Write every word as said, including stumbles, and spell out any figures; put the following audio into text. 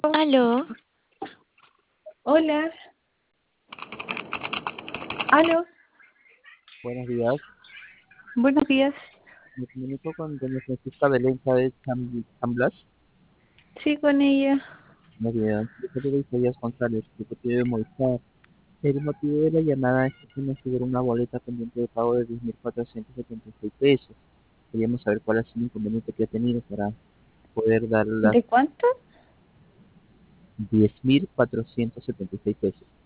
Aló, Hola, aló, buenos días. buenos días. Me comunico con doña Francisca Belén Chávez Cham- Chamblas. Sí, con ella. Muy bien. Yo soy de Isaías González, ejecutivo de Movistar. El motivo de la llamada es que se me aseguró una boleta pendiente de pago de diez mil cuatrocientos setenta y seis pesos. Queríamos saber cuál es el inconveniente que ha tenido para poder dar las ¿De cuánto? diez mil cuatrocientos setenta y seis pesos.